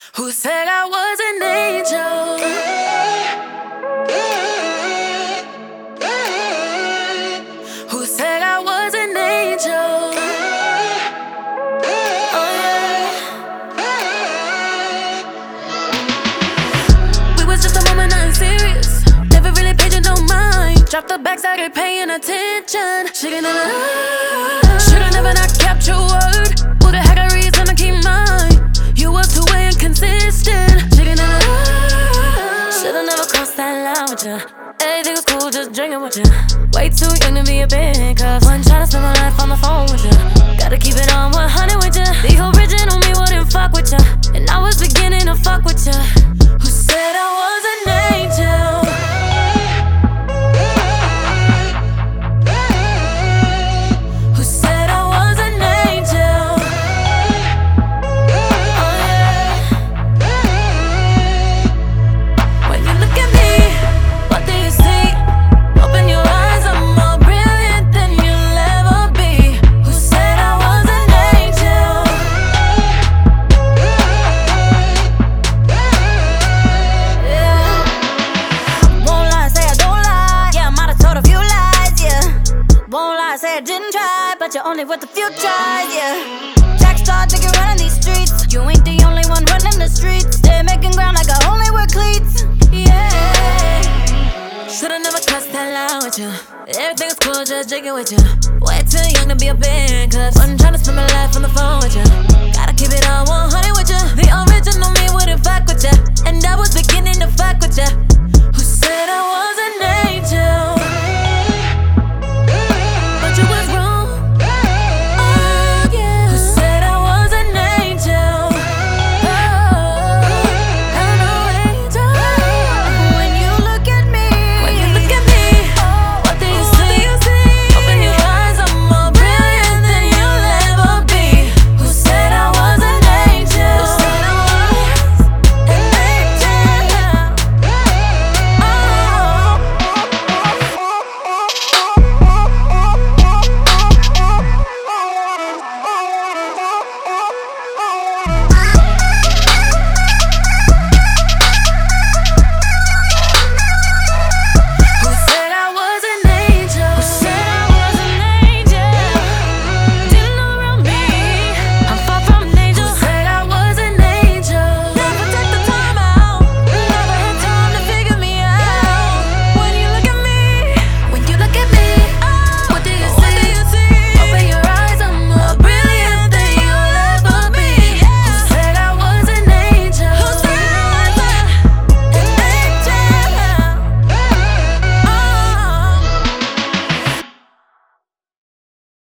Who said I was an angel? Who said I was an angel? Oh yeah. We was just a moment, nothing serious. Never really paid you no mind. Dropped the back, started paying attention. Should've never not kept your word. Who the heck I reason to keep mine? You was too inconsistent. Should've never crossed that line with you. Everything was cool, just drinking with you. Way too young to be a big cup. Wasn't tryna spend my life on the phone with you. Gotta keep it on 100 with you. The original me wouldn't fuck with you, and I was beginning to fuck with you. Who said I was an angel? Who said I was an angel? Oh yeah. When you look at me, what do you see? Open your eyes, I'm more brilliant than you'll ever be. Who said I was an angel? Yeah. Won't lie, say I don't lie. Yeah, I might have told a few lies, yeah. Won't lie, say I didn't try, but you're only worth a few tries, yeah. Jack Star, digging running these streets. You ain't the only one running the streets. They're making ground like I only wear cleats, yeah. Should've never crossed that line with you. Everything was cool, just drinking with you. Way too young to be a big cup. Wasn't tryna spend my life on the phone with you. Gotta keep it on 100 with you. The